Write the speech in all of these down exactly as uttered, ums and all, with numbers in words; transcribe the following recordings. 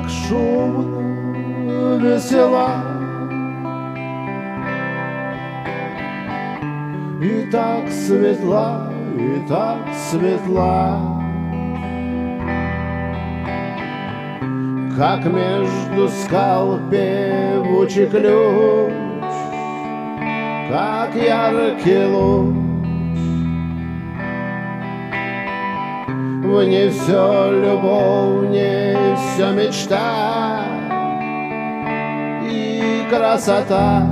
так шумно, весела, и так светла, и так светла, как между скал певучий ключ, как яркий луч. В ней все любовь, в ней все мечта и красота,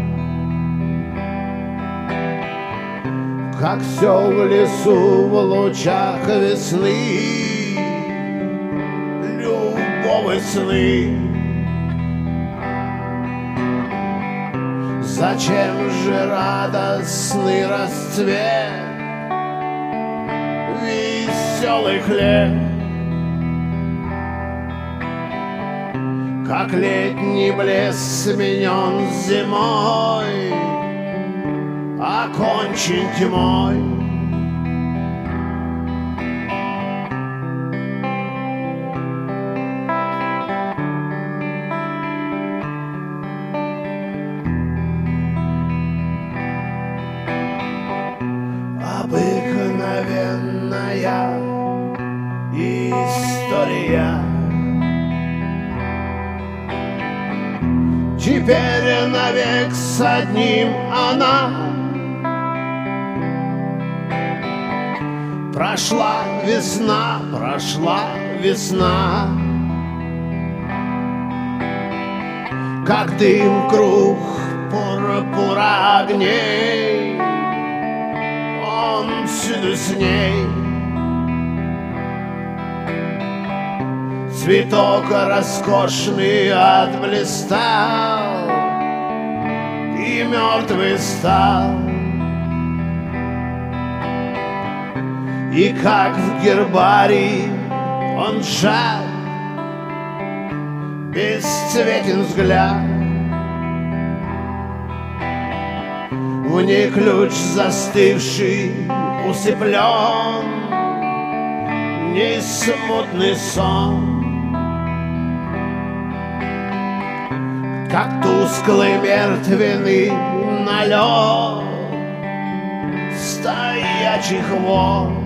как все в лесу в лучах весны, любовь и сны. Зачем же радостный расцвет, веселый хлеб, как летний блеск сменен зимой, окончен тьмой. Обыкновенная история, теперь навек с одним она. Прошла весна, прошла весна, как дым круг пурпура огней, он всюду с ней. Цветок роскошный отблистал и мертвый стал. И как в гербарии он сжат, бесцветен взгляд. В ней ключ застывший усыплен, не смутный сон, как тусклый мертвенный налет стоячих вод.